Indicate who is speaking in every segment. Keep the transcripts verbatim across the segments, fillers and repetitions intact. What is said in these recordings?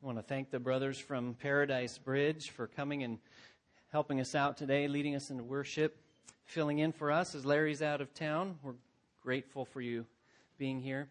Speaker 1: I want to thank the brothers from Paradise Bridge for coming and helping us out today, leading us into worship, filling in for us as Larry's out of town. We're grateful for you being here.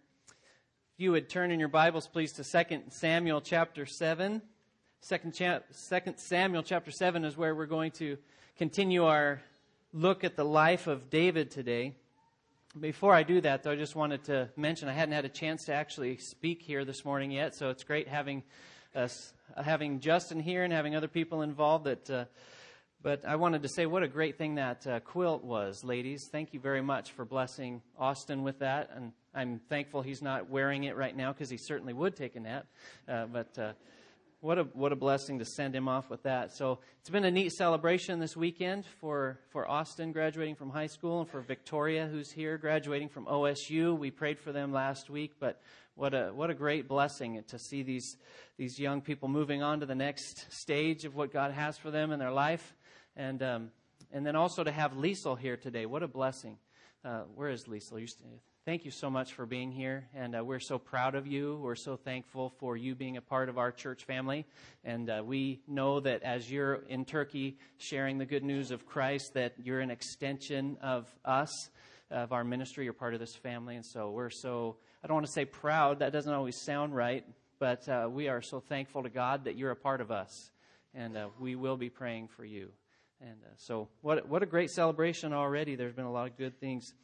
Speaker 1: If you would turn in your Bibles, please, to Second Samuel chapter seven. Second, cha- Second Samuel chapter seven is where we're going to continue our look at the life of David today. Before I do that, though, I just wanted to mention I hadn't had a chance to actually speak here this morning yet, so it's great having us, having Justin here and having other people involved. That, uh, but I wanted to say what a great thing that uh, quilt was, ladies. Thank you very much for blessing Austin with that, and I'm thankful he's not wearing it right now because he certainly would take a nap. Uh, but uh, what a what a blessing to send him off with that. So it's been a neat celebration this weekend for for Austin graduating from high school and for Victoria, who's here graduating from O S U. We prayed for them last week, but what a what a great blessing to see these these young people moving on to the next stage of what God has for them in their life, and um, and then also to have Liesl here today. What a blessing! Uh, where is Liesl? You're st- Thank you so much for being here, and uh, we're so proud of you. We're so thankful for you being a part of our church family, and uh, we know that as you're in Turkey sharing the good news of Christ, that you're an extension of us, of our ministry. You're part of this family, and so we're so, I don't want to say proud, that doesn't always sound right, but uh, we are so thankful to God that you're a part of us, and uh, we will be praying for you. And uh, so what what a great celebration already. There's been a lot of good things.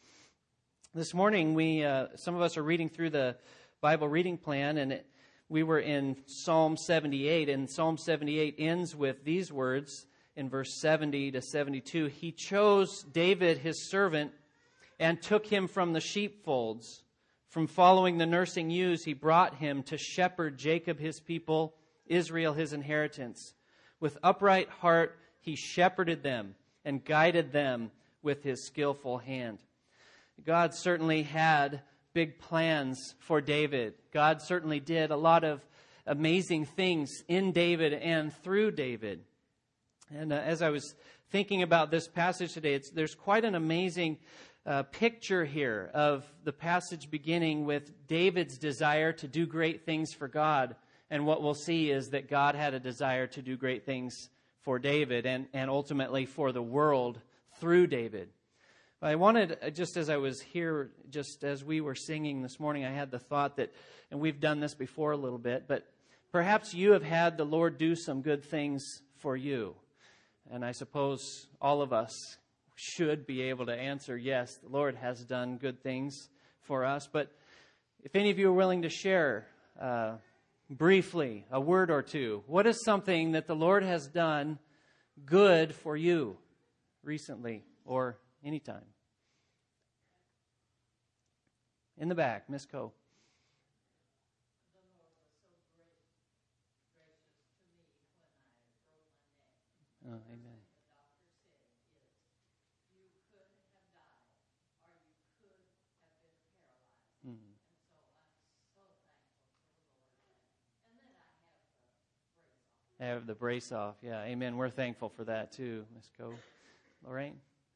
Speaker 1: This morning, we uh, some of us are reading through the Bible reading plan, and it, we were in Psalm seventy-eight, and Psalm seventy-eight ends with these words in verse seventy to seventy-two. He chose David, his servant, and took him from the sheepfolds. From following the nursing ewes, he brought him to shepherd Jacob, his people, Israel, his inheritance. With upright heart, he shepherded them and guided them with his skillful hand. God certainly had big plans for David. God certainly did a lot of amazing things in David and through David. And uh, as I was thinking about this passage today, it's, there's quite an amazing uh, picture here of the passage beginning with David's desire to do great things for God. And what we'll see is that God had a desire to do great things for David and, and ultimately for the world through David. I wanted, just as I was here, just as we were singing this morning, I had the thought that, and we've done this before a little bit, but perhaps you have had the Lord do some good things for you. And I suppose all of us should be able to answer, yes, the Lord has done good things for us. But if any of you are willing to share uh, briefly a word or two, what is something that the Lord has done good for you recently or anytime? In the back, Miss Coe.
Speaker 2: The Lord was so great, gracious to me when I broke my neck.
Speaker 1: Oh, amen.
Speaker 2: The doctor said is, you could have died, or you could have been paralyzed.
Speaker 1: Mm.
Speaker 2: And so I'm so thankful to the Lord. And then I have the brace off.
Speaker 1: I have the brace off. Yeah, amen. We're thankful for that too, Miss Coe. Lorraine?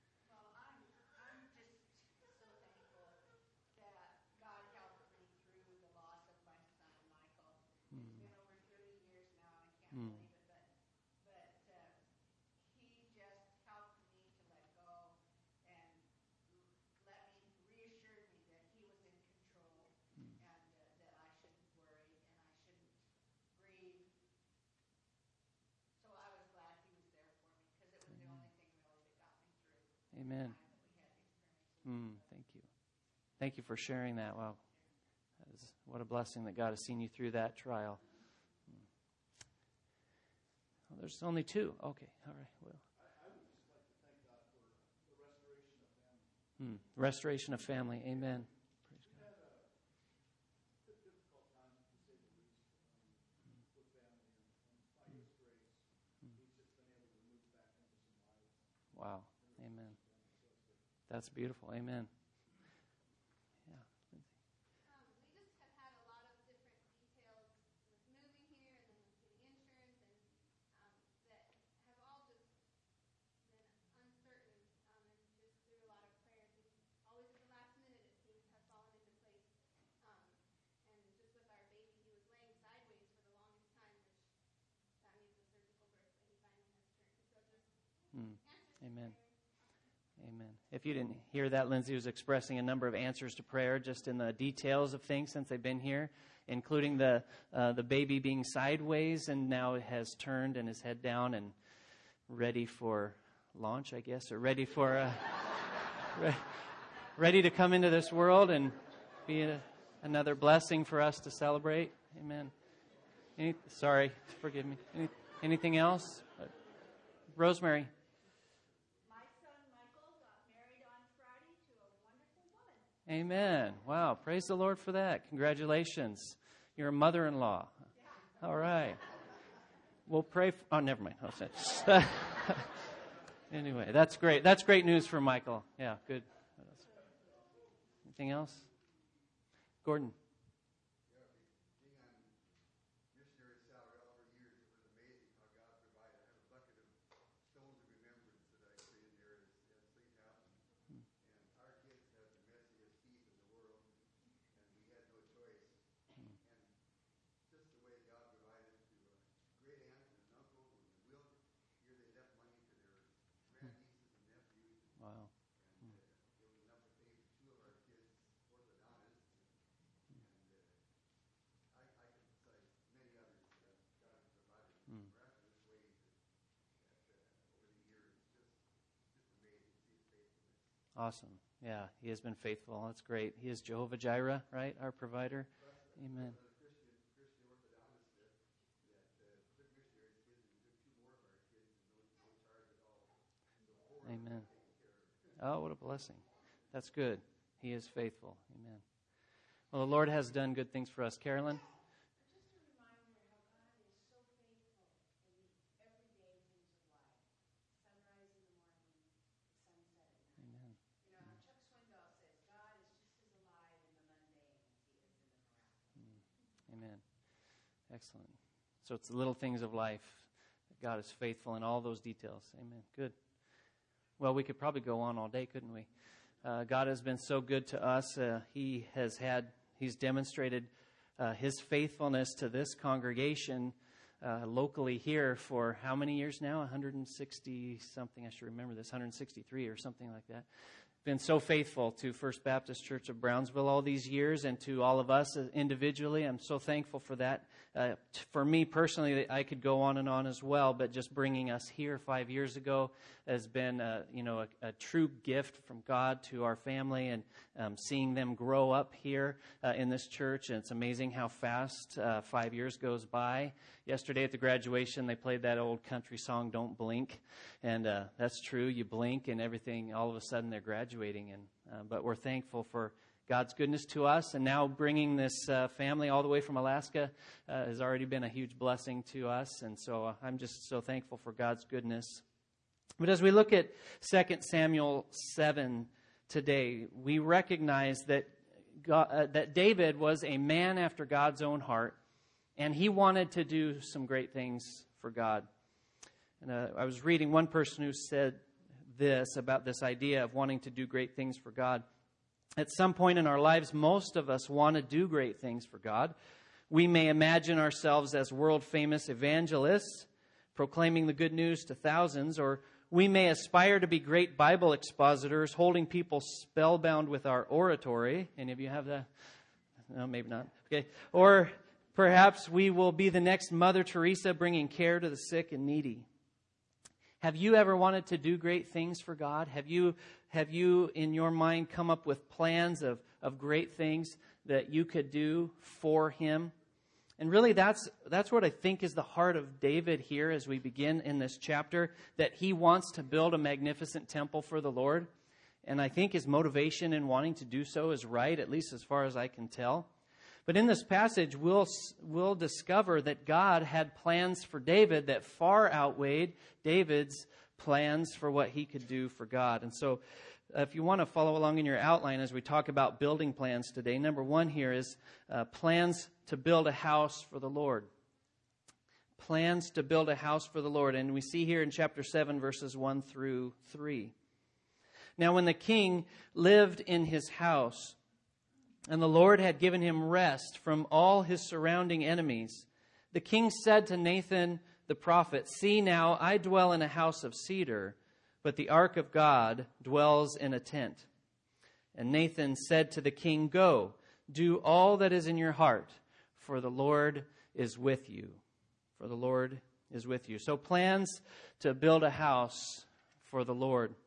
Speaker 1: Mm.
Speaker 3: But, but uh, he just helped me to let go and let me reassure me that he was in control mm. and uh, that I shouldn't worry and I shouldn't grieve. So I was glad he was there for me because it was Amen. The only thing really that got me through.
Speaker 1: Amen.
Speaker 3: The time that we had experiences.
Speaker 1: Mm, thank you. Thank you for sharing that. Wow. That is, what a blessing that God has seen you through that trial. Well, there's only two. Okay, all right. Well,
Speaker 4: I, I would just like to thank God for the restoration of family.
Speaker 1: Hmm. Restoration of family. Amen. Praise
Speaker 4: God. We've had a, a difficult time, to say the least, um, mm. with family, and, and by His grace, mm. He's just been able to move back into some lives.
Speaker 1: Wow. Amen. That's beautiful. Amen. Amen. Amen. If you didn't hear that, Lindsay was expressing a number of answers to prayer just in the details of things since they've been here, including the uh, the baby being sideways and now has turned and his head down and ready for launch, I guess, or ready for uh, re- ready to come into this world and be a, another blessing for us to celebrate. Amen. Any, sorry, forgive me. Any, anything else? Uh, Rosemary.
Speaker 3: My son Michael got married on Friday to a wonderful woman.
Speaker 1: Amen. Wow. Praise the Lord for that. Congratulations. You're a mother-in-law. All right. We'll pray for, oh, never mind. Oh, sorry. Anyway, that's great. That's great news for Michael. Yeah, good. What else? Anything else? Gordon. Wow. Awesome. Yeah, he has been faithful. That's great. He is Jehovah Jireh, right? Our provider. Amen. Amen. Oh, what a blessing. That's good. He is faithful. Amen. Well, the Lord has done good things for us. Carolyn?
Speaker 3: Just a reminder how God is so faithful in the everyday things of life. Sunrise in the morning, sunset at night.
Speaker 1: Amen.
Speaker 3: You know, Chuck Swindoll says God is just as alive in the mundane as he is in the miraculous.
Speaker 1: Amen. Excellent. So it's the little things of life. God is faithful in all those details. Amen. Good. Well, we could probably go on all day, couldn't we? Uh, God has been so good to us. Uh, he has had, He's demonstrated uh, His faithfulness to this congregation uh, locally here for how many years now? one hundred sixty something. I should remember this. one hundred sixty-three or something like that. Been so faithful to First Baptist Church of Brownsville all these years and to all of us individually. I'm so thankful for that. Uh, t- for me personally, I could go on and on as well, but just bringing us here five years ago has been, uh, you know, a, a true gift from God to our family, and um, seeing them grow up here uh, in this church. And it's amazing how fast uh, five years goes by. Yesterday at the graduation, they played that old country song, "Don't Blink," and uh, that's true. You blink, and everything. All of a sudden, they're graduating. And uh, but we're thankful for God's goodness to us, and now bringing this uh, family all the way from Alaska uh, has already been a huge blessing to us, and so uh, I'm just so thankful for God's goodness. But as we look at Second Samuel seven today, we recognize that God, uh, that David was a man after God's own heart, and he wanted to do some great things for God. And uh, I was reading one person who said this about this idea of wanting to do great things for God. At some point in our lives, most of us want to do great things for God. We may imagine ourselves as world-famous evangelists, proclaiming the good news to thousands, or we may aspire to be great Bible expositors, holding people spellbound with our oratory. Any of you have that? No, maybe not. Okay. Or perhaps we will be the next Mother Teresa, bringing care to the sick and needy. Have you ever wanted to do great things for God? Have you, have you in your mind come up with plans of, of great things that you could do for Him? And really that's, that's what I think is the heart of David here as we begin in this chapter, that he wants to build a magnificent temple for the Lord. And I think his motivation in wanting to do so is right, at least as far as I can tell. But in this passage, we'll, we'll discover that God had plans for David that far outweighed David's plans for what he could do for God. And so uh, if you want to follow along in your outline as we talk about building plans today, number one here is uh, plans to build a house for the Lord. Plans to build a house for the Lord. And we see here in chapter seven, verses one through three. Now when the king lived in his house, and the Lord had given him rest from all his surrounding enemies, the king said to Nathan the prophet, "See now, I dwell in a house of cedar, but the ark of God dwells in a tent." And Nathan said to the king, "Go, do all that is in your heart, for the Lord is with you." For the Lord is with you. So plans to build a house for the Lord.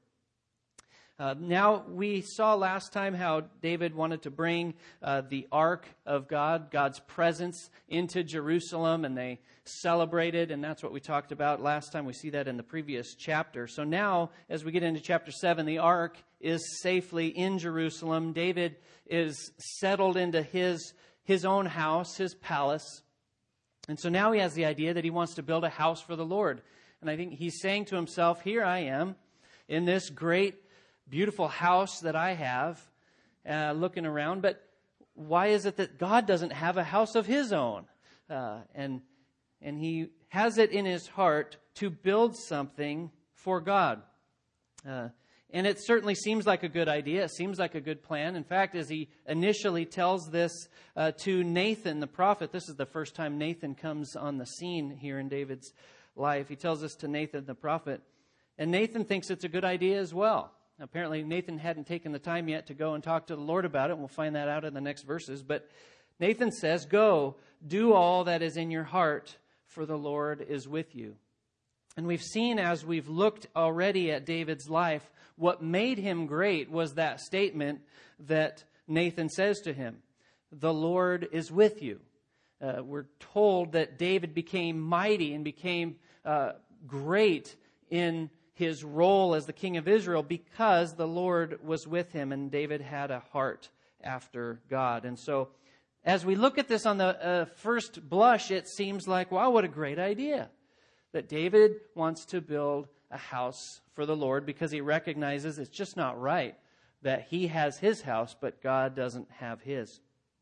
Speaker 1: Uh, now, we saw last time how David wanted to bring uh, the ark of God, God's presence, into Jerusalem, and they celebrated, and that's what we talked about last time. We see that in the previous chapter. So now, as we get into chapter seven, the ark is safely in Jerusalem. David is settled into his, his own house, his palace. And so now he has the idea that he wants to build a house for the Lord. And I think he's saying to himself, here I am in this great, beautiful house that I have, uh, looking around. But why is it that God doesn't have a house of his own? Uh, and and he has it in his heart to build something for God. Uh, and it certainly seems like a good idea. It seems like a good plan. In fact, as he initially tells this uh, to Nathan, the prophet, this is the first time Nathan comes on the scene here in David's life. He tells this to Nathan, the prophet. And Nathan thinks it's a good idea as well. Apparently, Nathan hadn't taken the time yet to go and talk to the Lord about it. And we'll find that out in the next verses. But Nathan says, "Go, do all that is in your heart, for the Lord is with you." And we've seen, as we've looked already at David's life, what made him great was that statement that Nathan says to him, "The Lord is with you." Uh, we're told that David became mighty and became uh, great in his role as the king of Israel because the Lord was with him, and David had a heart after God. And so as we look at this on the uh, first blush, it seems like, wow, what a great idea that David wants to build a house for the Lord because he recognizes it's just not right that he has his house, but God doesn't have his.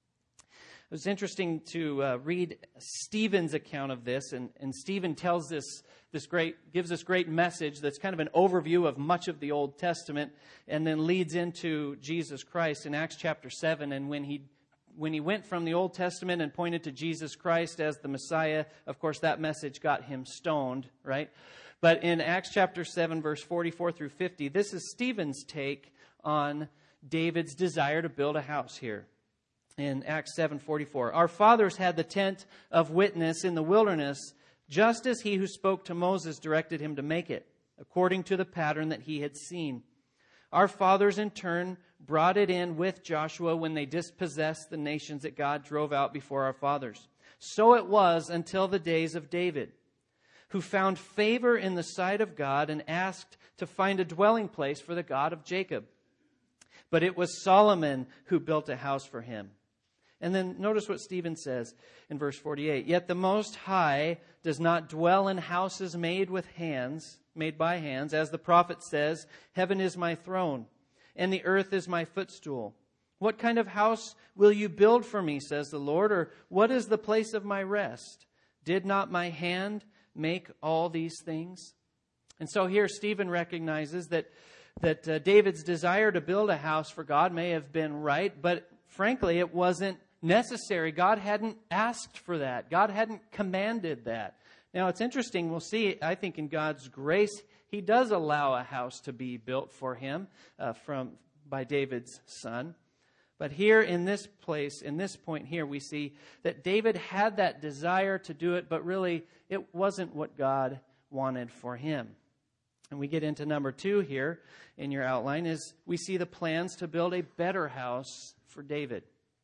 Speaker 1: It was interesting to uh, read Stephen's account of this, and, and Stephen tells this this great gives this great message that's kind of an overview of much of the Old Testament, and then leads into Jesus Christ in Acts chapter seven. And when he when he went from the Old Testament and pointed to Jesus Christ as the Messiah, of course that message got him stoned, right? But in Acts chapter seven, verse forty-four through fifty, this is Stephen's take on David's desire to build a house here. In Acts seven forty-four, "Our fathers had the tent of witness in the wilderness, just as he who spoke to Moses directed him to make it, according to the pattern that he had seen. Our fathers in turn brought it in with Joshua when they dispossessed the nations that God drove out before our fathers. So it was until the days of David, who found favor in the sight of God and asked to find a dwelling place for the God of Jacob. But it was Solomon who built a house for him." And then notice what Stephen says in verse forty-eight. "Yet the Most High does not dwell in houses made with hands, made by hands. As the prophet says, 'Heaven is my throne, and the earth is my footstool.' What kind of house will you build for me, says the Lord, or what is the place of my rest? Did not my hand make all these things?" And so here Stephen recognizes that, that uh, David's desire to build a house for God may have been right, but frankly, it wasn't necessary. God hadn't asked for that. God hadn't commanded that. Now, it's interesting. We'll see, I think, in God's grace, he does allow a house to be built for him uh, from by David's son. But here in this place, in this point here, we see that David had that desire to do it, but really it wasn't what God wanted for him. And we get into number two here in your outline, is we see the plans to build a better house for David.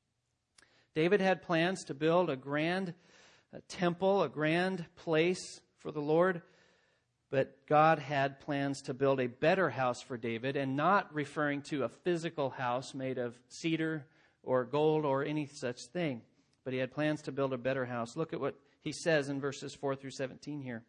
Speaker 1: David had plans to build a grand a temple, a grand place for the Lord, but God had plans to build a better house for David, and not referring to a physical house made of cedar or gold or any such thing. But he had plans to build a better house. Look at what he says in verses four through seventeen here.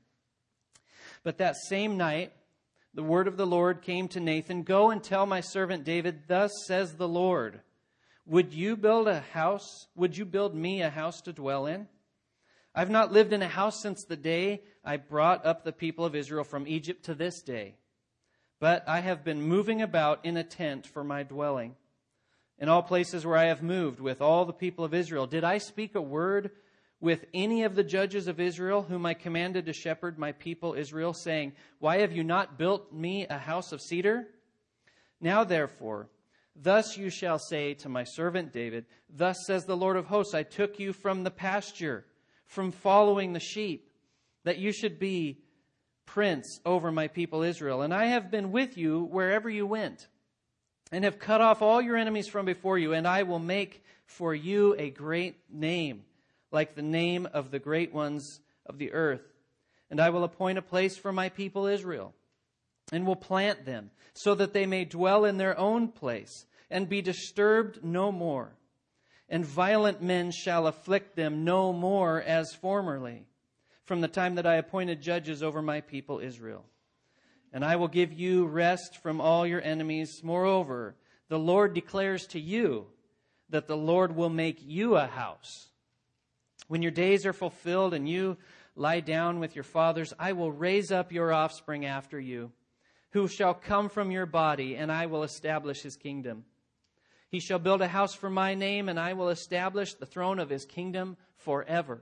Speaker 1: "But that same night, the word of the Lord came to Nathan, 'Go and tell my servant David, thus says the Lord, Would you build a house? Would you build me a house to dwell in? I've not lived in a house since the day I brought up the people of Israel from Egypt to this day. But I have been moving about in a tent for my dwelling. In all places where I have moved with all the people of Israel, did I speak a word with any of the judges of Israel, whom I commanded to shepherd my people Israel, saying, Why have you not built me a house of cedar? Now therefore, thus you shall say to my servant David, Thus says the Lord of hosts, I took you from the pasture, from following the sheep, that you should be prince over my people Israel. And I have been with you wherever you went, and have cut off all your enemies from before you, and I will make for you a great name, like the name of the great ones of the earth. And I will appoint a place for my people Israel, and will plant them, so that they may dwell in their own place, and be disturbed no more. And violent men shall afflict them no more as formerly, from the time that I appointed judges over my people Israel. And I will give you rest from all your enemies. Moreover, the Lord declares to you that the Lord will make you a house. When your days are fulfilled and you lie down with your fathers, I will raise up your offspring after you, who shall come from your body, and I will establish his kingdom. He shall build a house for my name, and I will establish the throne of his kingdom forever.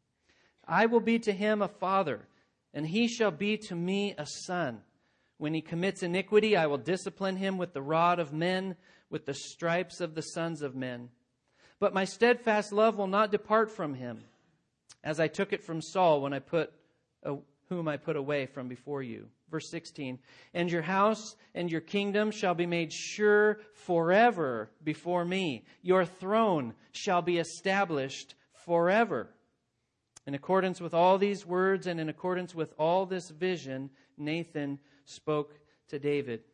Speaker 1: I will be to him a father, and he shall be to me a son. When he commits iniquity, I will discipline him with the rod of men, with the stripes of the sons of men. But my steadfast love will not depart from him, as I took it from Saul when I put uh, whom I put away from before you. Verse sixteen, and your house and your kingdom shall be made sure forever before me. Your throne shall be established forever. In accordance with all these words and in accordance with all this vision, Nathan spoke to David.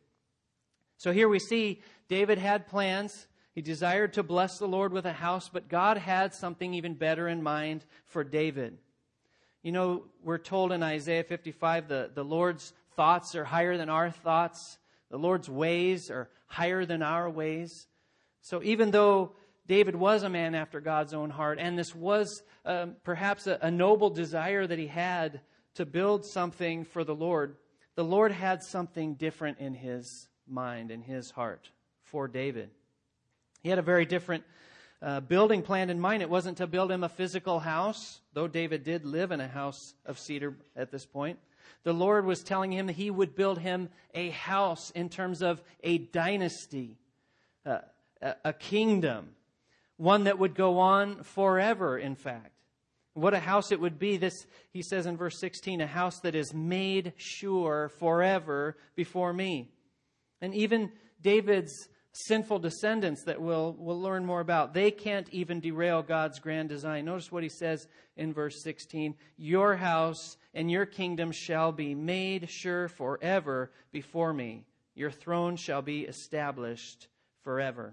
Speaker 1: So here we see David had plans. He desired to bless the Lord with a house, but God had something even better in mind for David. You know, we're told in Isaiah fifty-five, the, the Lord's thoughts are higher than our thoughts. The Lord's ways are higher than our ways. So even though David was a man after God's own heart, and this was um, perhaps a, a noble desire that he had to build something for the Lord, the Lord had something different in his mind, in his heart for David. He had a very different uh, building plan in mind. It wasn't to build him a physical house, though David did live in a house of cedar at this point. The Lord was telling him that he would build him a house in terms of a dynasty, uh, a, a kingdom, one that would go on forever, in fact. What a house it would be. This, he says in verse sixteen, a house that is made sure forever before me. And even David's sinful descendants that we'll, we'll learn more about, they can't even derail God's grand design. Notice what he says in verse sixteen, your house and your kingdom shall be made sure forever before me. Your throne shall be established forever.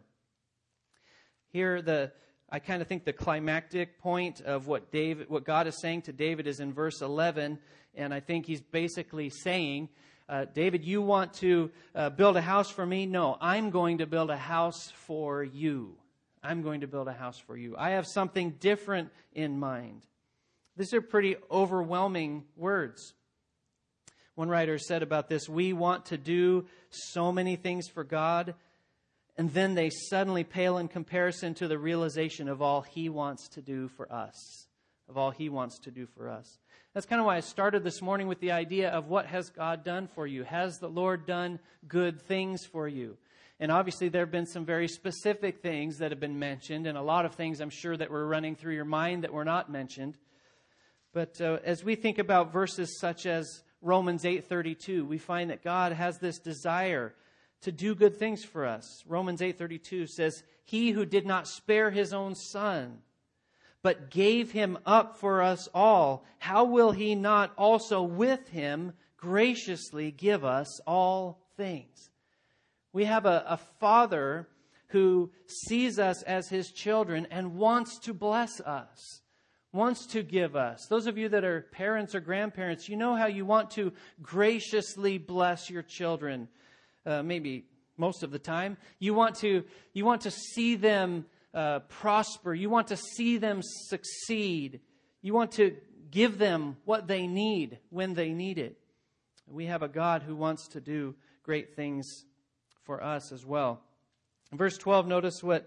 Speaker 1: Here, the I kind of think the climactic point of what David, what God is saying to David is in verse eleven, and I think he's basically saying, uh, David, you want to uh, build a house for me? No, I'm going to build a house for you. I'm going to build a house for you. I have something different in mind. These are pretty overwhelming words. One writer said about this, we want to do so many things for God, and then they suddenly pale in comparison to the realization of all He wants to do for us. Of all He wants to do for us. That's kind of why I started this morning with the idea of what has God done for you? Has the Lord done good things for you? And obviously there have been some very specific things that have been mentioned, and a lot of things I'm sure that were running through your mind that were not mentioned. But uh, as we think about verses such as Romans eight thirty-two, we find that God has this desire to do good things for us. Romans eight thirty-two says, He who did not spare His own Son, but gave Him up for us all, how will He not also with Him graciously give us all things? We have a, a Father who sees us as His children and wants to bless us, wants to give us. Those of you that are parents or grandparents, you know how you want to graciously bless your children. Uh, maybe most of the time. You want to, you want to see them uh, prosper. You want to see them succeed. You want to give them what they need when they need it. We have a God who wants to do great things for us as well. In verse twelve, notice what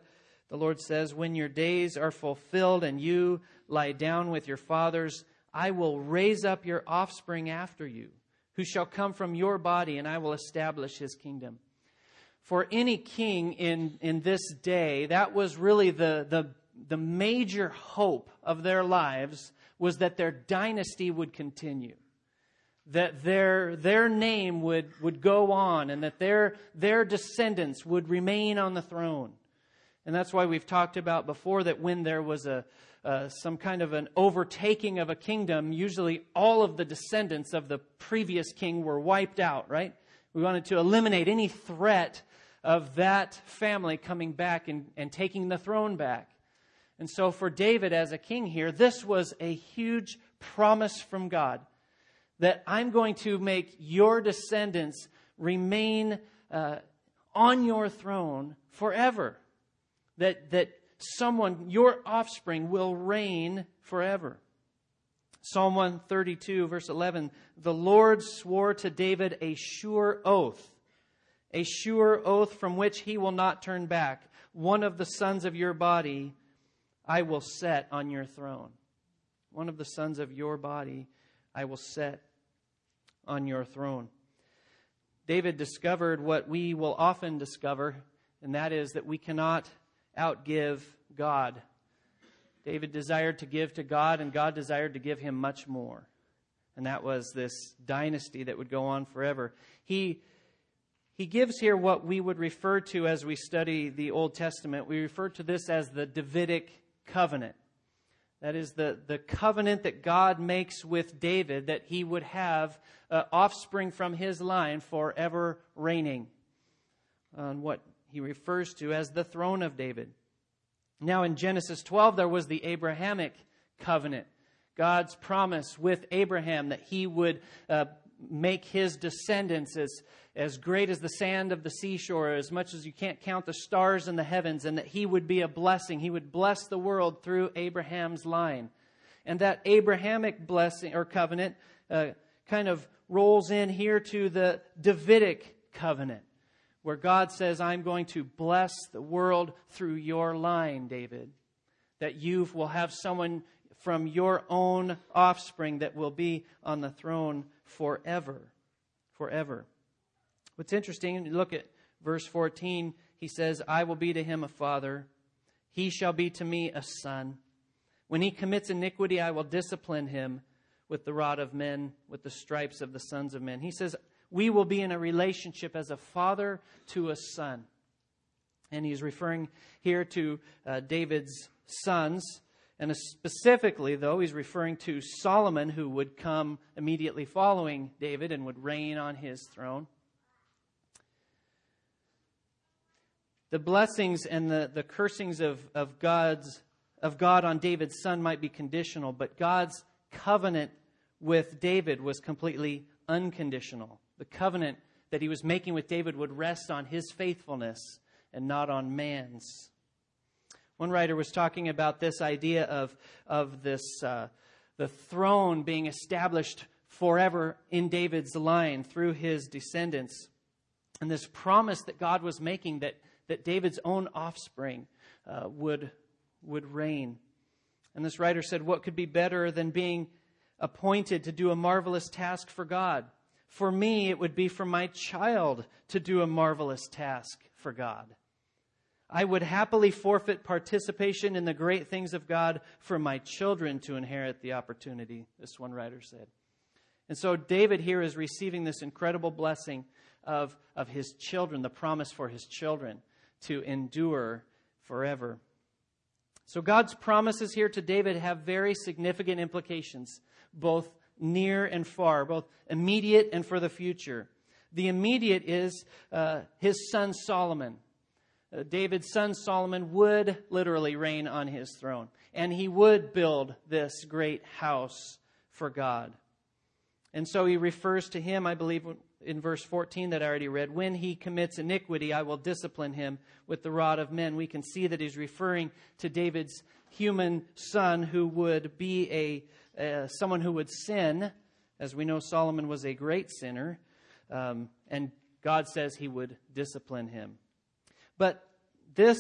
Speaker 1: The Lord says, when your days are fulfilled and you lie down with your fathers, I will raise up your offspring after you, who shall come from your body, and I will establish his kingdom. For any king in, in this day, that was really the, the, the major hope of their lives, was that their dynasty would continue. That their, their name would, would go on, and that their, their descendants would remain on the throne. And that's why we've talked about before that when there was a uh, some kind of an overtaking of a kingdom, usually all of the descendants of the previous king were wiped out, right? We wanted to eliminate any threat of that family coming back and, and taking the throne back. And so for David as a king here, this was a huge promise from God that I'm going to make your descendants remain uh, on your throne forever. That, that someone, your offspring, will reign forever. Psalm one thirty-two, verse eleven, the Lord swore to David a sure oath, a sure oath from which he will not turn back. One of the sons of your body I will set on your throne. One of the sons of your body I will set on your throne. David discovered what we will often discover, and that is that we cannot outgive God. David desired to give to God, and God desired to give him much more. And that was this dynasty that would go on forever. He, he gives here what we would refer to as we study the Old Testament. We refer to this as the Davidic covenant. That is the, the covenant that God makes with David, that he would have uh, offspring from his line forever reigning on what he refers to as the throne of David. Now in Genesis twelve, there was the Abrahamic covenant. God's promise with Abraham that he would uh, make his descendants as, as great as the sand of the seashore, as much as you can't count the stars in the heavens, and that he would be a blessing. He would bless the world through Abraham's line. And that Abrahamic blessing or covenant uh, kind of rolls in here to the Davidic covenant, where God says, I'm going to bless the world through your line, David. That you will have someone from your own offspring that will be on the throne forever. Forever. What's interesting, you look at verse fourteen, he says, I will be to him a father. He shall be to me a son. When he commits iniquity, I will discipline him with the rod of men, with the stripes of the sons of men. He says, we will be in a relationship as a father to a son. And he's referring here to uh, David's sons. And specifically, though, he's referring to Solomon, who would come immediately following David and would reign on his throne. The blessings and the, the cursings of, of God's of God on David's son might be conditional, but God's covenant with David was completely unconditional. The covenant that he was making with David would rest on his faithfulness and not on man's. One writer was talking about this idea of, of this uh, the throne being established forever in David's line through his descendants. And this promise that God was making that, that David's own offspring uh, would, would reign. And this writer said, what could be better than being appointed to do a marvelous task for God? For me, it would be for my child to do a marvelous task for God. I would happily forfeit participation in the great things of God for my children to inherit the opportunity, this one writer said. And so David here is receiving this incredible blessing of, of his children, the promise for his children to endure forever. So God's promises here to David have very significant implications, both near and far, both immediate and for the future. The immediate is uh, his son Solomon. Uh, David's son Solomon would literally reign on his throne, and he would build this great house for God. And so he refers to him, I believe, in verse fourteen that I already read, when he commits iniquity, I will discipline him with the rod of men. We can see that he's referring to David's human son who would be a uh, someone who would sin. As we know, Solomon was a great sinner, um, and God says he would discipline him. But this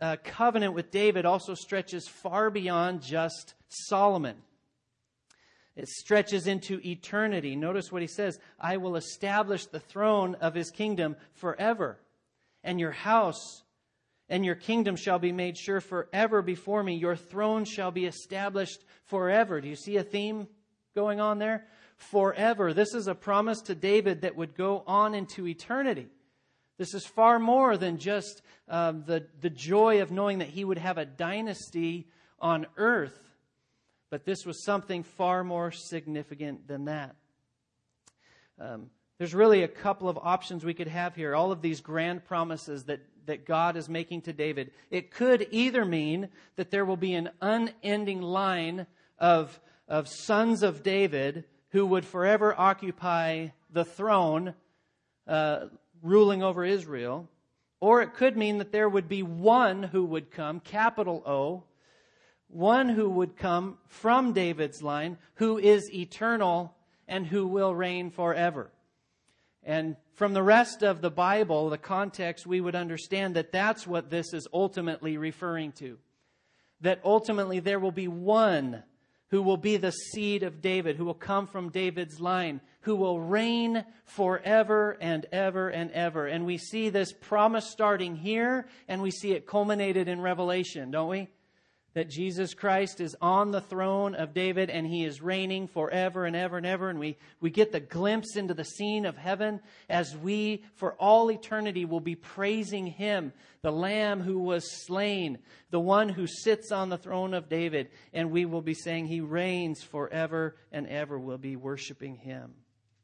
Speaker 1: uh, covenant with David also stretches far beyond just Solomon. It stretches into eternity. Notice what he says, I will establish the throne of his kingdom forever, and your house and your kingdom shall be made sure forever before me. Your throne shall be established forever. Do you see a theme going on there? Forever. This is a promise to David that would go on into eternity. This is far more than just uh, the, the joy of knowing that he would have a dynasty on earth. But this was something far more significant than that. Um, there's really a couple of options we could have here. All of these grand promises that, that God is making to David. It could either mean that there will be an unending line of, of sons of David who would forever occupy the throne, uh, ruling over Israel. Or it could mean that there would be one who would come, capital O, one who would come from David's line, who is eternal and who will reign forever. And from the rest of the Bible, the context, we would understand that that's what this is ultimately referring to. That ultimately there will be one who will be the seed of David, who will come from David's line, who will reign forever and ever and ever. And we see this promise starting here, and we see it culminated in Revelation, don't we? That Jesus Christ is on the throne of David and he is reigning forever and ever and ever. And we, we get the glimpse into the scene of heaven as we, for all eternity, will be praising him, the Lamb who was slain, the one who sits on the throne of David. And we will be saying he reigns forever and ever. We'll be worshiping him.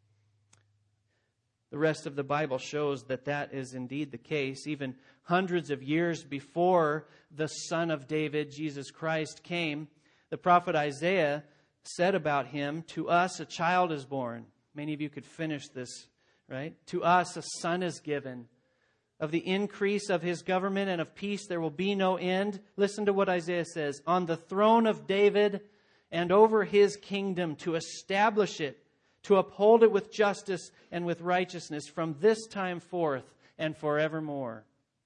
Speaker 1: The rest of the Bible shows that that is indeed the case. Even hundreds of years before the Son of David, Jesus Christ, came, the prophet Isaiah said about him, to us a child is born. Many of you could finish this, right? To us a son is given. Of the increase of his government and of peace there will be no end. Listen to what Isaiah says. On the throne of David and over his kingdom, to establish it, to uphold it with justice and with righteousness from this time forth and forevermore.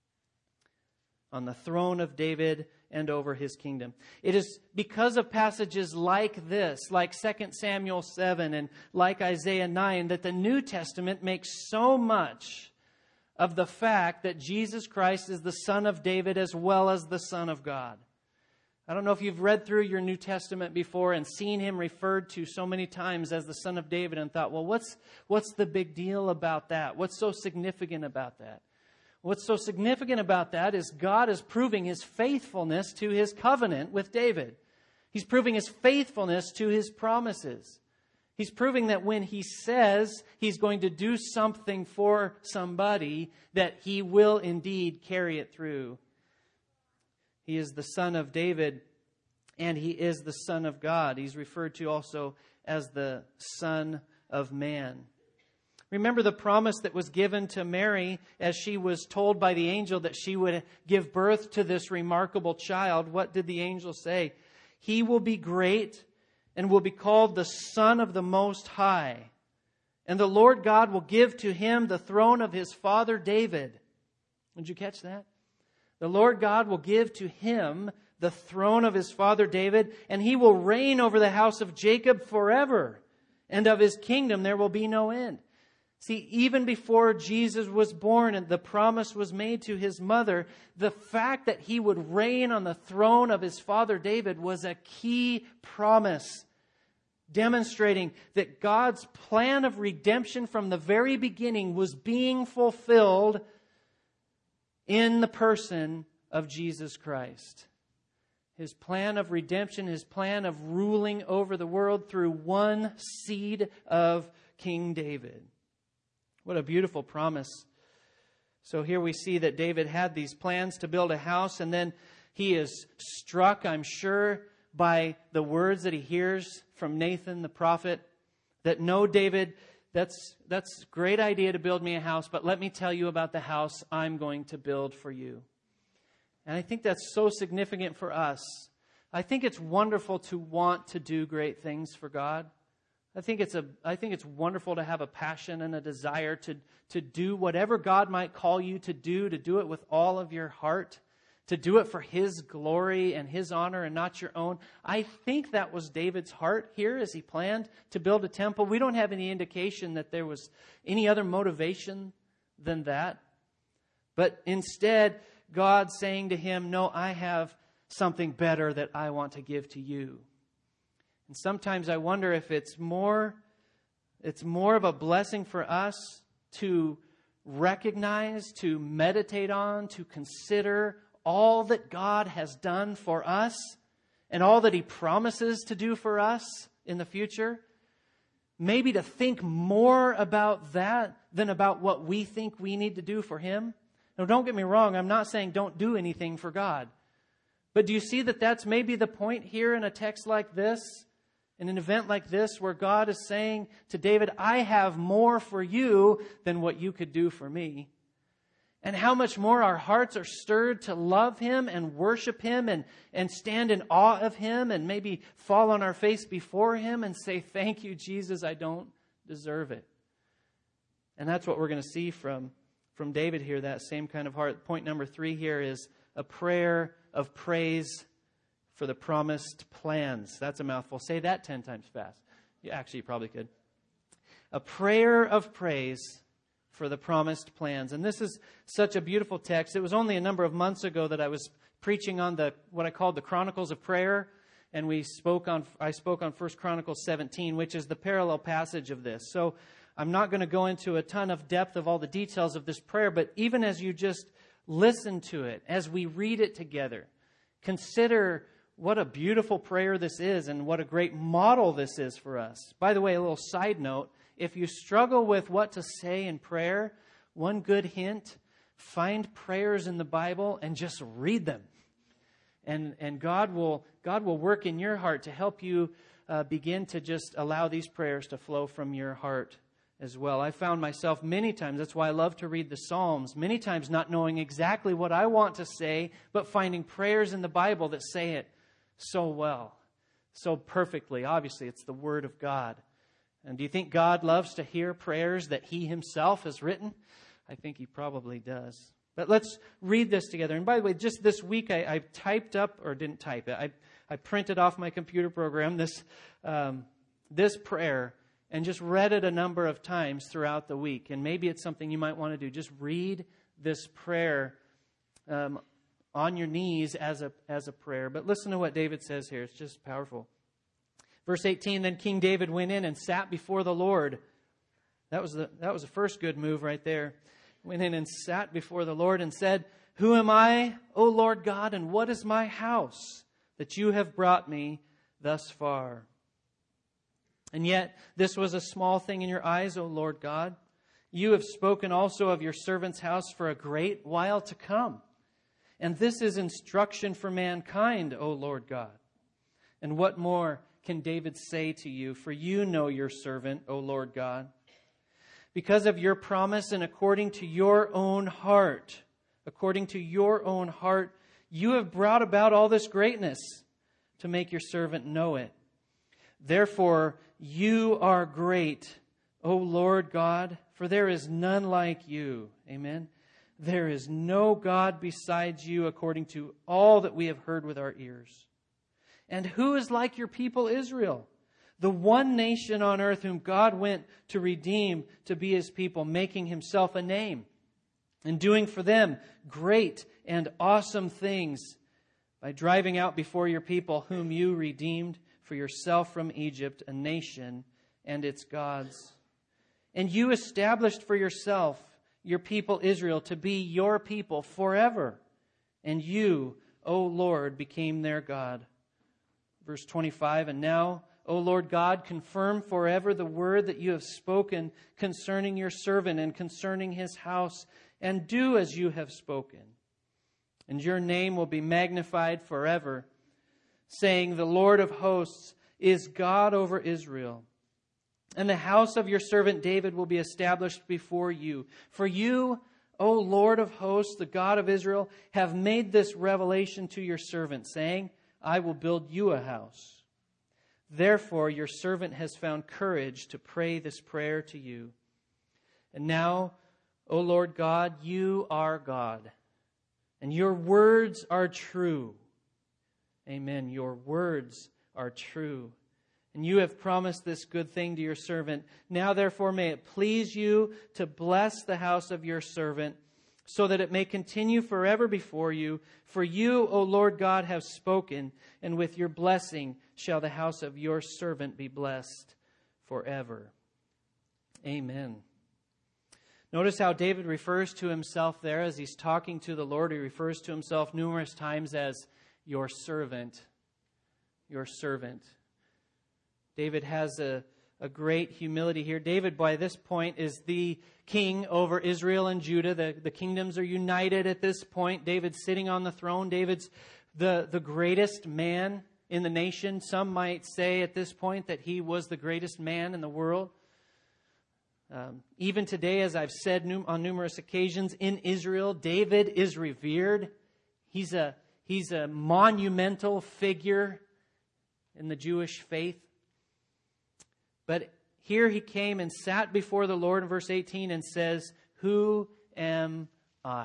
Speaker 1: On the throne of David and over his kingdom. It is because of passages like this, like Second Samuel seven and like Isaiah nine, that the New Testament makes so much of the fact that Jesus Christ is the Son of David as well as the Son of God. I don't know if you've read through your New Testament before and seen him referred to so many times as the Son of David and thought, well, what's, what's the big deal about that? What's so significant about that? What's so significant about that is God is proving his faithfulness to his covenant with David. He's proving his faithfulness to his promises. He's proving that when he says he's going to do something for somebody, that he will indeed carry it through. He is the Son of David, and he is the Son of God. He's referred to also as the Son of Man. Remember the promise that was given to Mary as she was told by the angel that she would give birth to this remarkable child. What did the angel say? He will be great and will be called the Son of the Most High. And the Lord God will give to him the throne of his father David. Did you catch that? The Lord God will give to him the throne of his father David, and he will reign over the house of Jacob forever, and of his kingdom there will be no end. See, even before Jesus was born and the promise was made to his mother, the fact that he would reign on the throne of his father David was a key promise, demonstrating that God's plan of redemption from the very beginning was being fulfilled in the person of Jesus Christ. His plan of redemption, his plan of ruling over the world through one seed of King David. What a beautiful promise. So here we see that David had these plans to build a house, and then he is struck, I'm sure, by the words that he hears from Nathan the prophet, that no, David, that's that's a great idea to build me a house, but let me tell you about the house I'm going to build for you. And I think that's so significant for us. I think it's wonderful to want to do great things for God. I think it's a I think it's wonderful to have a passion and a desire to, to do whatever God might call you to do, to do it with all of your heart, to do it for His glory and His honor and not your own. I think that was David's heart here as he planned to build a temple. We don't have any indication that there was any other motivation than that. But instead, God saying to him, no, I have something better that I want to give to you. And sometimes I wonder if it's more, it's more of a blessing for us to recognize, to meditate on, to consider all that God has done for us and all that He promises to do for us in the future. Maybe to think more about that than about what we think we need to do for Him. Now, don't get me wrong. I'm not saying don't do anything for God. But do you see that that's maybe the point here in a text like this, in an event like this, where God is saying to David, I have more for you than what you could do for me. And how much more our hearts are stirred to love Him and worship Him and, and stand in awe of Him and maybe fall on our face before Him and say, thank you, Jesus, I don't deserve it. And that's what we're going to see from, from David here, that same kind of heart. Point number three here is a prayer of praise for the promised plans. That's a mouthful. Say that ten times fast. Yeah, actually, you probably could. A prayer of praise for the promised plans. And this is such a beautiful text. It was only a number of months ago that I was preaching on the what I called the Chronicles of Prayer, and we spoke on I spoke on First Chronicles seventeen, which is the parallel passage of this. So I'm not going to go into a ton of depth of all the details of this prayer, but even as you just listen to it, as we read it together, consider what a beautiful prayer this is and what a great model this is for us. By the way, a little side note, if you struggle with what to say in prayer, one good hint, find prayers in the Bible and just read them. And and God will God will work in your heart to help you uh, begin to just allow these prayers to flow from your heart as well. I found myself many times, that's why I love to read the Psalms, many times not knowing exactly what I want to say, but finding prayers in the Bible that say it so well, so perfectly. Obviously, it's the Word of God. And do you think God loves to hear prayers that He Himself has written? I think He probably does. But let's read this together. And by the way, just this week I, I typed up, or didn't type it, I, I printed off my computer program this um, this prayer and just read it a number of times throughout the week. And maybe it's something you might want to do. Just read this prayer um, on your knees as a as a prayer. But listen to what David says here. It's just powerful. Verse eighteen, then King David went in and sat before the Lord. That was the that was the first good move right there. Went in and sat before the Lord and said, who am I, O Lord God, and what is my house that you have brought me thus far? And yet this was a small thing in your eyes, O Lord God. You have spoken also of your servant's house for a great while to come. And this is instruction for mankind, O Lord God. And what more can David say to you? For you know your servant, O Lord God. Because of your promise and according to your own heart, according to your own heart, you have brought about all this greatness to make your servant know it. Therefore, you are great, O Lord God, for there is none like you. Amen. There is no God besides you, according to all that we have heard with our ears. And who is like your people Israel, the one nation on earth whom God went to redeem to be His people, making Himself a name and doing for them great and awesome things by driving out before your people whom you redeemed for yourself from Egypt, a nation and its gods. And you established for yourself your people Israel to be your people forever. And you, O Lord, became their God. Verse twenty-five, and now, O Lord God, confirm forever the word that you have spoken concerning your servant and concerning his house, and do as you have spoken. And your name will be magnified forever, saying, the Lord of hosts is God over Israel. And the house of your servant David will be established before you. For you, O Lord of hosts, the God of Israel, have made this revelation to your servant, saying, I will build you a house. Therefore, your servant has found courage to pray this prayer to you. And now, O Lord God, you are God. And your words are true. Amen. Your words are true. And you have promised this good thing to your servant. Now, therefore, may it please you to bless the house of your servant, so that it may continue forever before you. For you, O Lord God, have spoken, and with your blessing shall the house of your servant be blessed forever. Amen. Notice how David refers to himself there as he's talking to the Lord. He refers to himself numerous times as your servant. Your servant. David has a, a great humility here. David, by this point, is the king over Israel and Judah. The, the kingdoms are united at this point. David's sitting on the throne. David's the, the greatest man in the nation. Some might say at this point that he was the greatest man in the world. Um, even today, as I've said num- on numerous occasions, in Israel, David is revered. He's a, he's a monumental figure in the Jewish faith. But here he came and sat before the Lord in verse eighteen and says, "Who am I?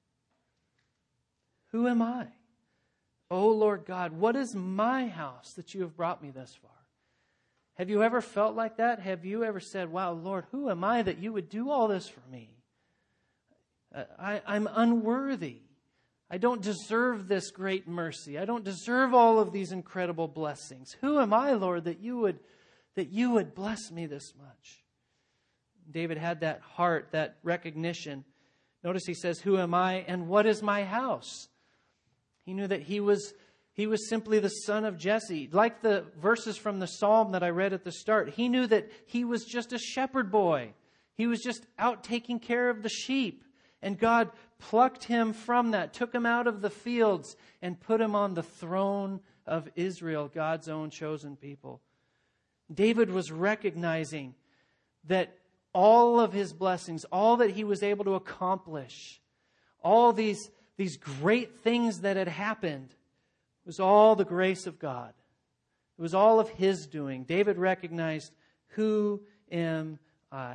Speaker 1: Who am I? O Lord God, what is my house that you have brought me thus far?" Have you ever felt like that? Have you ever said, "Wow, Lord, who am I that you would do all this for me? I, I'm unworthy. I don't deserve this great mercy. I don't deserve all of these incredible blessings. Who am I, Lord, that you would, that you would bless me this much?" David had that heart, that recognition. Notice he says, "Who am I and what is my house?" He knew that he was He was simply the son of Jesse. Like the verses from the psalm that I read at the start, he knew that he was just a shepherd boy. He was just out taking care of the sheep. And God plucked him from that, took him out of the fields, and put him on the throne of Israel, God's own chosen people. David was recognizing that all of his blessings, all that he was able to accomplish, all these, these great things that had happened, it was all the grace of God. It was all of His doing. David recognized, "Who am I?"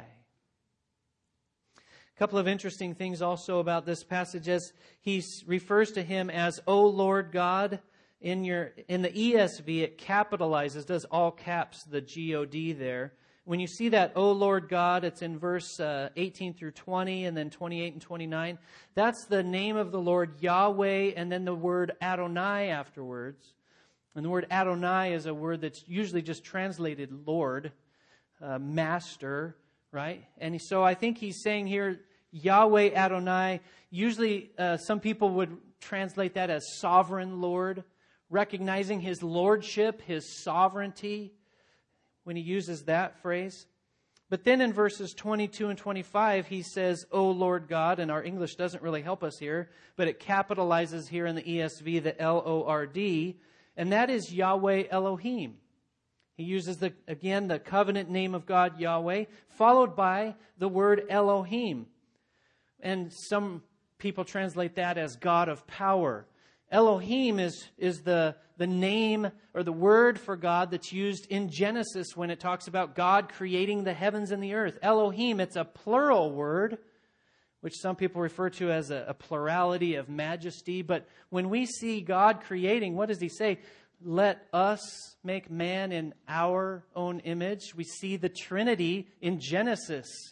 Speaker 1: A couple of interesting things also about this passage as he refers to him as "O Lord God." In your in the E S V, it capitalizes, does all caps, the G O D there. When you see that, "O Lord God," it's in verse uh, eighteen through twenty and then twenty-eight and twenty-nine. That's the name of the Lord, Yahweh, and then the word Adonai afterwards. And the word Adonai is a word that's usually just translated Lord, uh, Master, right? And so I think he's saying here, Yahweh Adonai. Usually uh, some people would translate that as Sovereign Lord, recognizing His lordship, His sovereignty, when he uses that phrase. But then in verses twenty-two and twenty-five, he says, "O Lord God," and our English doesn't really help us here, but it capitalizes here in the E S V the L O R D, and that is Yahweh Elohim. He uses, the again, the covenant name of God, Yahweh, followed by the word Elohim. And some people translate that as God of power. Elohim is, is the, the name or the word for God that's used in Genesis when it talks about God creating the heavens and the earth. Elohim, it's a plural word, which some people refer to as a, a plurality of majesty. But when we see God creating, what does He say? "Let us make man in our own image." We see the Trinity in Genesis.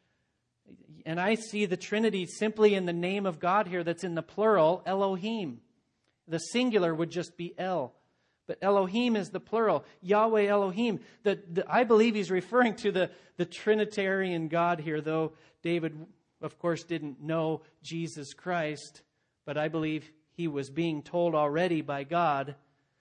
Speaker 1: And I see the Trinity simply in the name of God here that's in the plural, Elohim. The singular would just be El. But Elohim is the plural. Yahweh Elohim. The, the, I believe he's referring to the, the Trinitarian God here, though David, of course, didn't know Jesus Christ. But I believe he was being told already by God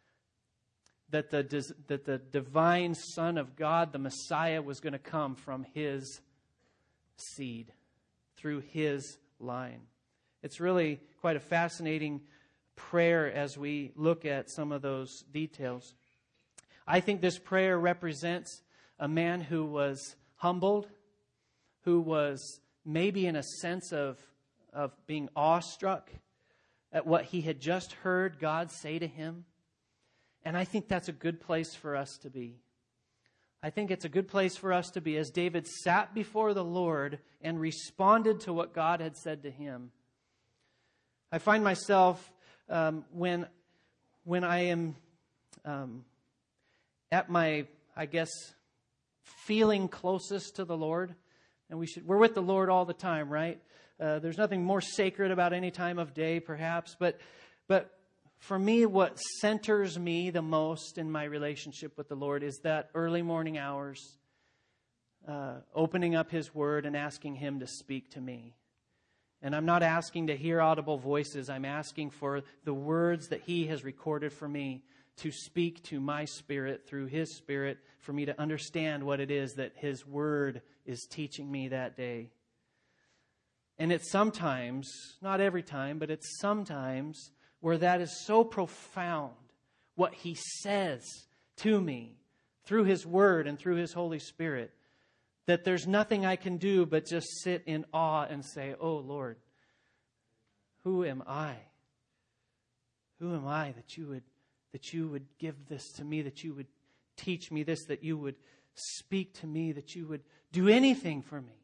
Speaker 1: that the, that the divine Son of God, the Messiah, was going to come from His seed, through His line. It's really quite a fascinating prayer as we look at some of those details. I think this prayer represents a man who was humbled, who was maybe in a sense of, of being awestruck at what he had just heard God say to him. And I think that's a good place for us to be. I think it's a good place for us to be as David sat before the Lord and responded to what God had said to him. I find myself um, when when I am um, at my, I guess, feeling closest to the Lord, and we should we're with the Lord all the time, right? Uh, there's nothing more sacred about any time of day, perhaps, but but for me, what centers me the most in my relationship with the Lord is that early morning hours, uh, opening up His Word and asking Him to speak to me. And I'm not asking to hear audible voices. I'm asking for the words that He has recorded for me to speak to my spirit through His Spirit, for me to understand what it is that His Word is teaching me that day. And it's sometimes, not every time, but it's sometimes where that is so profound, what He says to me through His Word and through His Holy Spirit, that there's nothing I can do but just sit in awe and say, "Oh Lord, who am I? Who am I that you would that you would give this to me, that you would teach me this, that you would speak to me, that you would do anything for me?"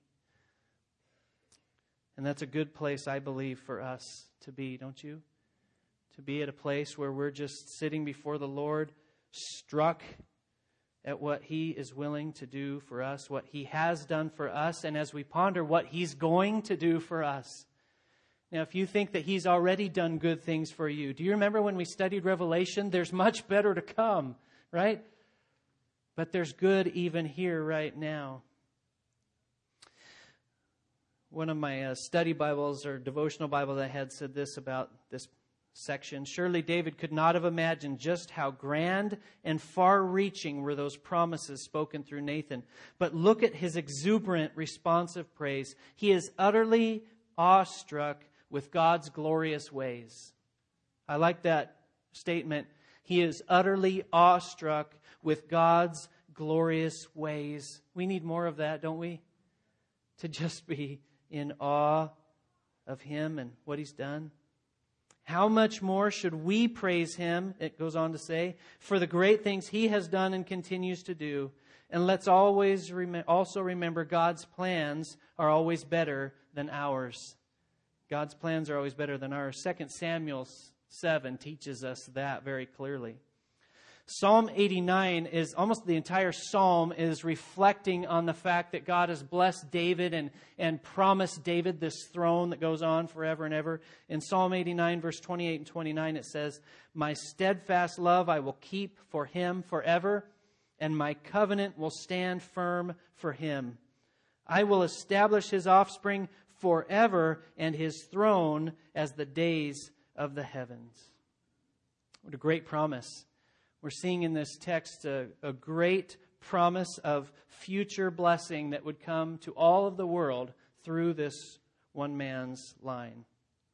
Speaker 1: And that's a good place, I believe, for us to be, don't you? To be at a place where we're just sitting before the Lord, struck at what He is willing to do for us, what He has done for us, and as we ponder what He's going to do for us. Now, if you think that He's already done good things for you, do you remember when we studied Revelation? There's much better to come, right? But there's good even here right now. One of my uh, study Bibles or devotional Bibles I had said this about this section. Surely David could not have imagined just how grand and far-reaching were those promises spoken through Nathan. But look at his exuberant, responsive praise. He is utterly awestruck with God's glorious ways. I like that statement. He is utterly awestruck with God's glorious ways. We need more of that, don't we? To just be in awe of Him and what He's done. How much more should we praise Him, it goes on to say, for the great things He has done and continues to do. And let's always rem- also remember God's plans are always better than ours. God's plans are always better than ours. Second Samuel seven teaches us that very clearly. Psalm eighty-nine is almost the entire psalm is reflecting on the fact that God has blessed David and, and promised David this throne that goes on forever and ever. In Psalm eighty-nine, verse twenty-eight and twenty-nine, it says, "My steadfast love I will keep for him forever, and my covenant will stand firm for him. I will establish his offspring forever, and his throne as the days of the heavens." What a great promise. We're seeing in this text a, a great promise of future blessing that would come to all of the world through this one man's line.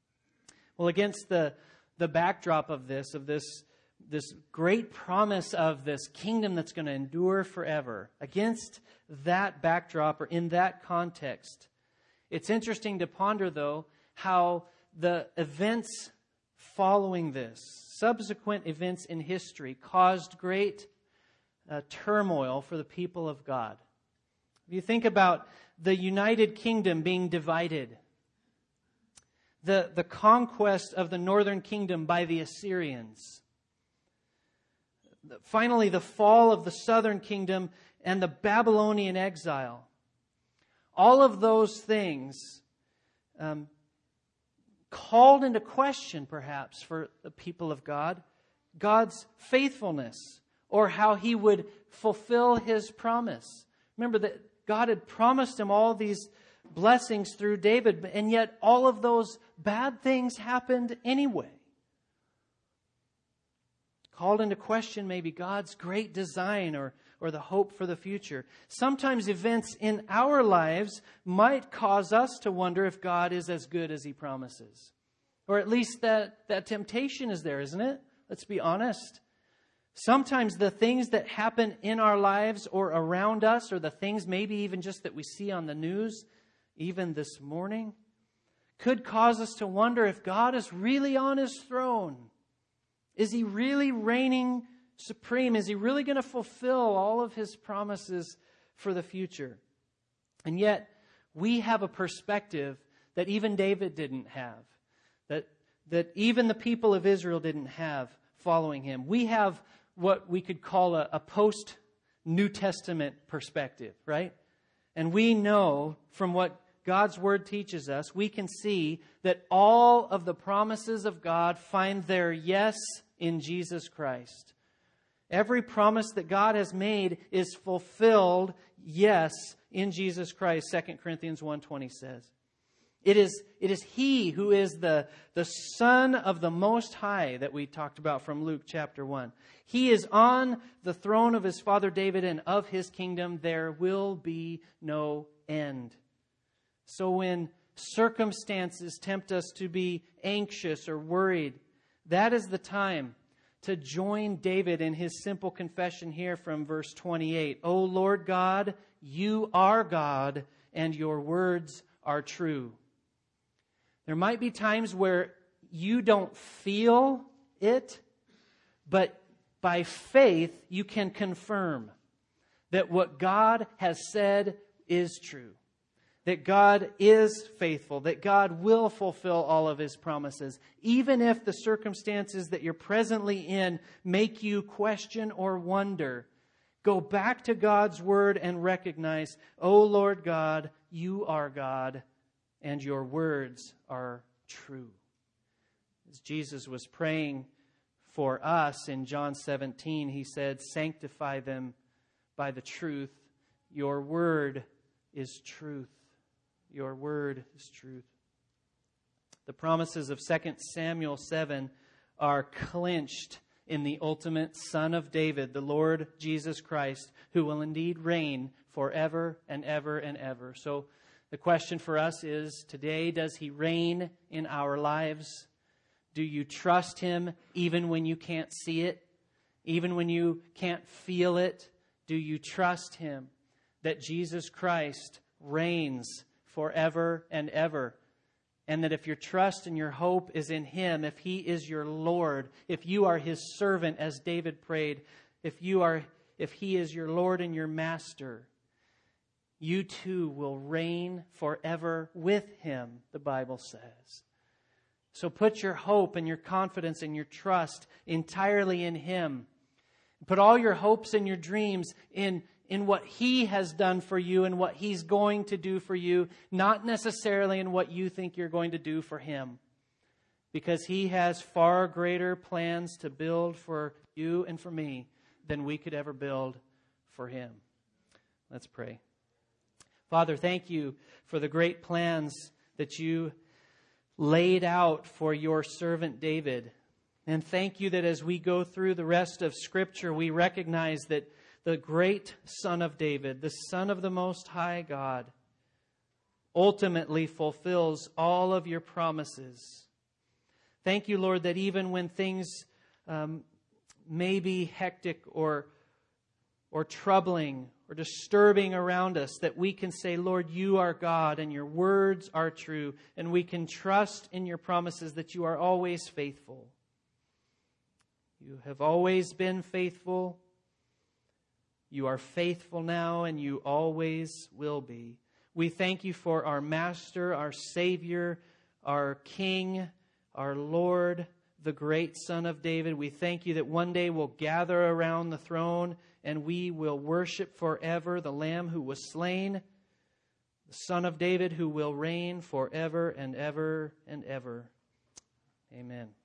Speaker 1: Well, against the, the backdrop of this, of this, this great promise of this kingdom that's going to endure forever, against that backdrop or in that context, it's interesting to ponder, though, how the events following this, subsequent events in history, caused great uh, turmoil for the people of God. If you think about the United Kingdom being divided, the, the conquest of the northern kingdom by the Assyrians, finally the fall of the southern kingdom and the Babylonian exile, all of those things um, called into question, perhaps, for the people of God, God's faithfulness or how He would fulfill His promise. Remember that God had promised him all these blessings through David, and yet all of those bad things happened anyway. Called into question maybe God's great design or or the hope for the future. Sometimes events in our lives might cause us to wonder if God is as good as He promises. Or at least that, that temptation is there, isn't it? Let's be honest. Sometimes the things that happen in our lives or around us, or the things maybe even just that we see on the news, even this morning, could cause us to wonder if God is really on His throne. Is He really reigning supreme? Is He really going to fulfill all of His promises for the future? And yet, we have a perspective that even David didn't have. That, that even the people of Israel didn't have following him. We have what we could call a, a post-New Testament perspective, right? And we know from what God's Word teaches us, we can see that all of the promises of God find their yes in Jesus Christ. Every promise that God has made is fulfilled, yes, in Jesus Christ, Second Corinthians one twenty says. It is, it is He who is the, the Son of the Most High that we talked about from Luke chapter one. He is on the throne of his father David, and of his kingdom there will be no end. So when circumstances tempt us to be anxious or worried, that is the time to join David in his simple confession here from verse twenty-eight. O Lord God, you are God, and your words are true. There might be times where you don't feel it, but by faith you can confirm that what God has said is true. That God is faithful, that God will fulfill all of His promises, even if the circumstances that you're presently in make you question or wonder. Go back to God's Word and recognize, O Lord God, you are God, and your words are true. As Jesus was praying for us in John seventeen, He said, sanctify them by the truth. Your word is truth. Your word is truth. The promises of Second Samuel seven are clinched in the ultimate Son of David, the Lord Jesus Christ, who will indeed reign forever and ever and ever. So the question for us is, today, does He reign in our lives? Do you trust Him even when you can't see it? Even when you can't feel it? Do you trust Him that Jesus Christ reigns forever and ever? And that if your trust and your hope is in Him, if He is your Lord, if you are His servant, as David prayed, if you are, if He is your Lord and your Master, you too will reign forever with Him, the Bible says. So put your hope and your confidence and your trust entirely in Him. Put all your hopes and your dreams in in what He has done for you and what He's going to do for you, not necessarily in what you think you're going to do for Him. Because He has far greater plans to build for you and for me than we could ever build for Him. Let's pray. Father, thank you for the great plans that you laid out for your servant David. And thank you that as we go through the rest of Scripture, we recognize that the great Son of David, the Son of the Most High God, ultimately fulfills all of your promises. Thank you, Lord, that even when things um, may be hectic or, or troubling or disturbing around us, that we can say, Lord, you are God and your words are true, and we can trust in your promises that you are always faithful. You have always been faithful. You are faithful now, and you always will be. We thank you for our Master, our Savior, our King, our Lord, the great Son of David. We thank you that one day we'll gather around the throne and we will worship forever the Lamb who was slain, the Son of David who will reign forever and ever and ever. Amen.